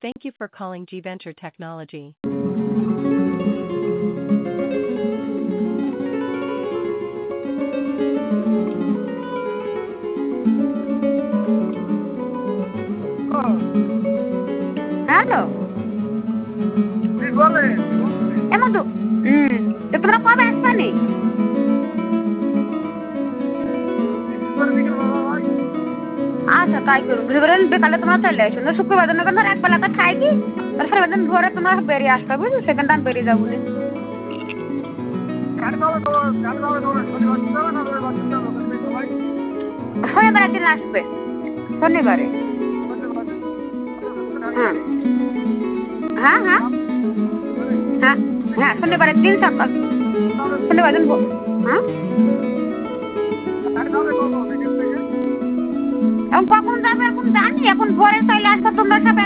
Thank you for calling G Venture Technology. Hello বলেন এমন তো তো তোমরা কবে আসবে নি আচ্ছা তাই করো বুঝবেন বিকালে তোমরা চলে আসো না শুক্রবার দিন ধর এক বেলা খাই কি তারপরে দিন ভোরে তোমরা বেরিয়ে আসবে বুঝলি সেকেন্ড টাইম বেরিয়ে যাবো বলে শনিবার দিন আসবে শনিবারে হ্যাঁ হ্যাঁ হ্যাঁ হ্যাঁ হ্যাঁ শনিবারের দিন সকাল শনিবার দিন হ্যাঁ এখন কখন যাবে এখন জানি এখন ভোরে চলে আসবে তোমরা সব